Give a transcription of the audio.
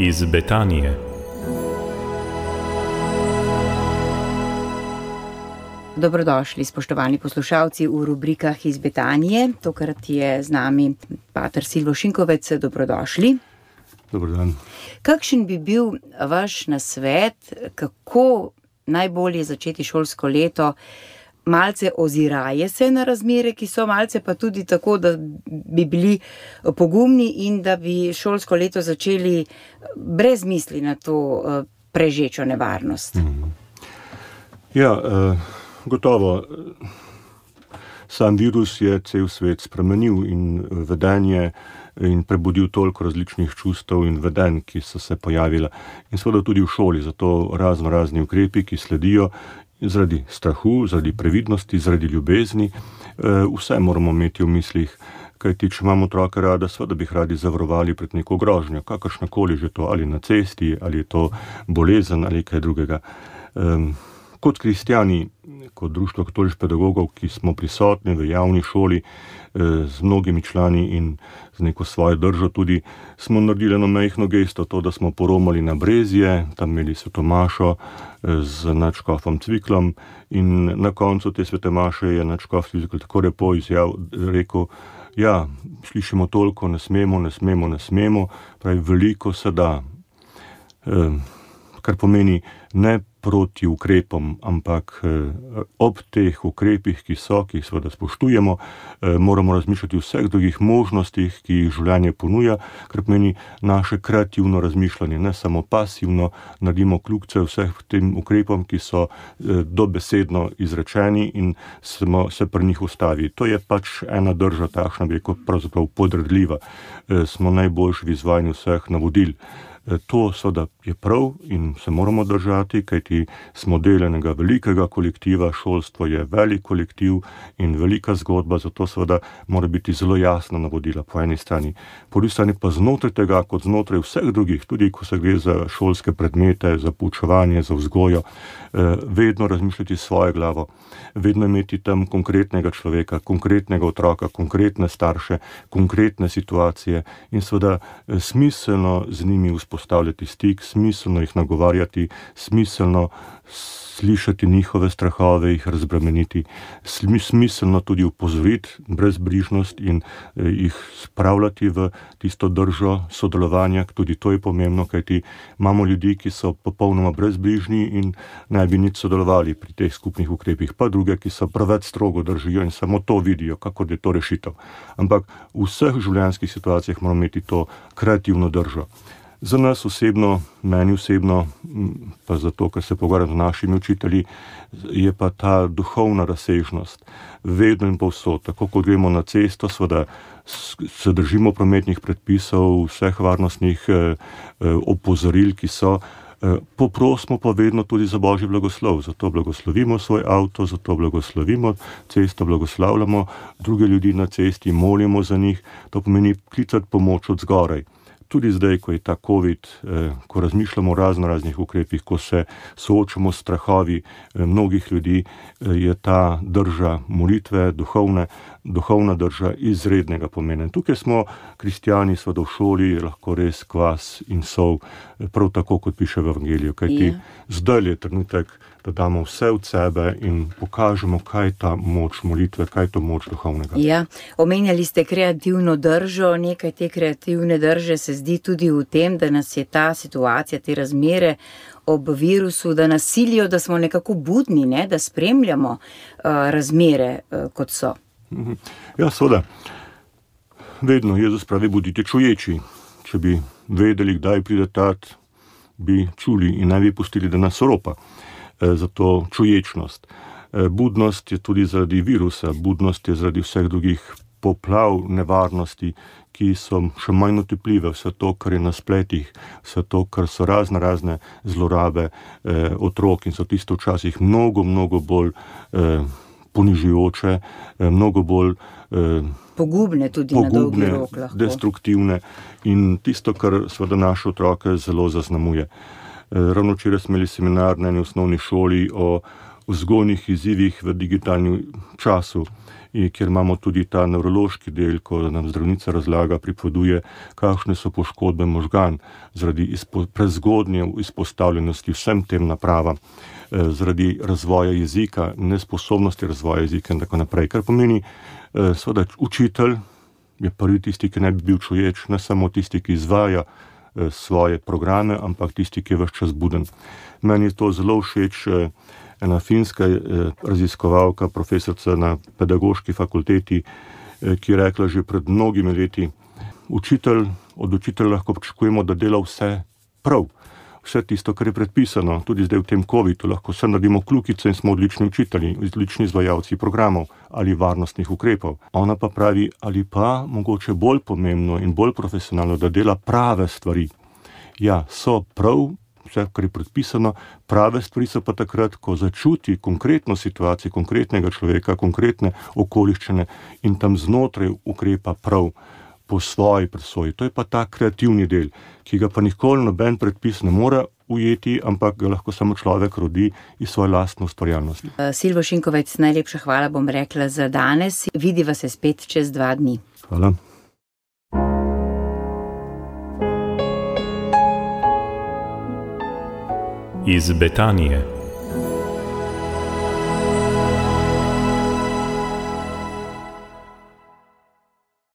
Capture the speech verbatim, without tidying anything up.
iz Betanije. Dobrodošli, spoštovani poslušalci, v rubrikah iz Betanije. Tokrat je z nami pater Silvo Šinkovec. Dobrodošli. Dober dan. Kakšen bi bil vaš nasvet, kako najbolje začeti šolsko leto? Malce oziraje se na razmere, ki so, malce pa tudi tako, da bi bili pogumni in da bi šolsko leto začeli brez misli na to prežečo nevarnost. Mm. Ja, uh, gotovo. Sam virus je cel svet spremenil in vedenje in prebudil toliko različnih čustev in vedenj, ki so se pojavila. In seveda tudi v šoli, zato razno razni ukrepi, ki sledijo, zaradi strahu, zaradi previdnosti, zaradi ljubezni, vse moramo imeti v mislih, kajti če imamo otroke rada, seveda bi jih radi zavarovali pred neko grožnjo, kakršnakoli že to, ali na cesti, ali je to bolezen, ali kaj drugega. Kot kristjani, kot društvo katoliških pedagogov, ki smo prisotni v javni šoli z mnogimi člani in z neko svojo držo tudi, smo naredili eno majhno gesto, to, da smo poromali na Brezje, tam imeli sveto mašo z nadškofom Cviklom in na koncu te svete maše je nadškof Cvikl tako lepo izjav, rekel, ja, slišimo toliko, ne smemo, ne smemo, ne smemo, pravi, veliko se da, kar pomeni ne proti ukrepom, ampak ob teh ukrepih, ki so, ki jih seveda spoštujemo, moramo razmišljati o vseh drugih možnostih, ki jih življenje ponuja, kar pomeni naše kreativno razmišljanje, ne samo pasivno, naredimo kljukce vseh tem ukrepom, ki so dobesedno izrečeni in smo se pri njih ustavi. To je pač ena drža takšna, bi rekel, pravzaprav podredljiva. Smo najboljši v izvajanju vseh navodil. To seveda je prav in se moramo držati, kajti smo del enega velikega kolektiva, šolstvo je velik kolektiv in velika zgodba, zato seveda mora biti zelo jasna navodila po eni strani. Po drugi strani pa znotraj tega, kot znotraj vseh drugih, tudi ko se gre za šolske predmete, za poučevanje, za vzgojo, vedno razmišljati svojo glavo, vedno imeti tam konkretnega človeka, konkretnega otroka, konkretne starše, konkretne situacije in seveda smiselno z njimi vzpostavljati stik, smiselno jih nagovarjati, smiselno slišati njihove strahove, jih razbremeniti, smiselno tudi upozoriti brezbrižnost in jih spravljati v tisto držo sodelovanja, tudi to je pomembno, kajti imamo ljudi, ki so popolnoma brezbrižni in ne bi nič sodelovali pri teh skupnih ukrepih, pa druge, ki so preveč strogo držijo in samo to vidijo, kako je to rešitev. Ampak v vseh življenjskih situacijah moramo imeti to kreativno držo. Za nas osebno, meni osebno, pa zato, ker se pogovarjam z našimi učitelji, je pa ta duhovna razsežnost vedno in povsod. Tako kot gremo na cesto, seveda se držimo prometnih predpisov, vseh varnostnih eh, opozoril, ki so, eh, poprosimo pa vedno tudi za Božji blagoslov. Zato blagoslovimo svoj avto, zato blagoslovimo cesto, blagoslavljamo druge ljudi na cesti, molimo za njih. To pomeni klicati pomoč od zgoraj. Tudi zdaj, ko je ta COVID, ko razmišljamo o razno raznih ukrepih, ko se soočamo s strahovi mnogih ljudi, je ta drža molitve, duhovne, duhovna drža izrednega pomena. Tukaj smo kristjani, seveda v šoli, lahko res kvas in sol, prav tako, kot piše v Evangeliju. Kajti yeah. Zdaj je trenutek, da damo vse od sebe in pokažemo, kaj je ta moč molitve, kaj je to moč duhovnega. Ja, omenjali ste kreativno držo, nekaj te kreativne drže se zdi tudi v tem, da nas je ta situacija, te razmere ob virusu, da nas silijo, da smo nekako budni, ne? Da spremljamo uh, razmere, uh, kot so. Ja, seveda. Vedno Jezus pravi, bodite čuječi. Če bi vedeli, kdaj pride tat, bi čuli in ne bi pustili, da nas oropa. Zato čuječnost. Budnost je tudi zaradi virusa, budnost je zaradi vseh drugih poplav, nevarnosti, ki so še manj otipljive, vse to, kar je na spletih, vse to, kar so razne, razne zlorabe eh, otrok in so tisto včasih mnogo, mnogo bolj eh, ponižujoče, eh, mnogo bolj eh, pogubne tudi pogubne, na dolgi rok lahko. Destruktivne in tisto, kar seveda naše otroke zelo zaznamuje. Ravno včeraj smo imeli seminar na eni osnovni šoli o vzgojnih izzivih v digitalnem času in kjer imamo tudi ta nevrološki del, ko nam zdravnica razlaga, pripoveduje, kakšne so poškodbe možgan zaradi izpo, prezgodnje izpostavljenosti vsem tem napravam, eh, zaradi razvoja jezika, nesposobnosti razvoja jezika in tako naprej. Kar pomeni, eh, seveda, učitelj je prvi tisti, ki ne bi bil čuječ, ne samo tisti, ki izvaja eh, svoje programe, ampak tisti, ki je ves čas buden. Meni je to zelo všeč, eh, ena finska eh, raziskovalka, profesorica na pedagoški fakulteti, eh, ki je rekla že pred mnogimi leti, učitelj, od učitelja lahko pričakujemo, da dela vse prav, vse tisto, kar je predpisano, tudi zdaj v tem covidu, lahko vse naredimo kljukice in smo odlični učitelji, odlični izvajalci programov ali varnostnih ukrepov. Ona pa pravi, ali pa mogoče bolj pomembno in bolj profesionalno, da dela prave stvari. Ja, so prav, vse, kar je predpisano, prave stvari so pa takrat, ko začuti konkretno situacijo, konkretnega človeka, konkretne okoliščine in tam znotraj ukrepa prav po svoji presoji. To je pa ta kreativni del, ki ga pa nikoli noben predpis ne more ujeti, ampak ga lahko samo človek rodi iz svoje lastne ustvarjalnosti. Silvo Šinkovec, najlepša hvala, bom rekla, za danes. Vidiva se spet čez dva dni. Hvala. Iz Betanije.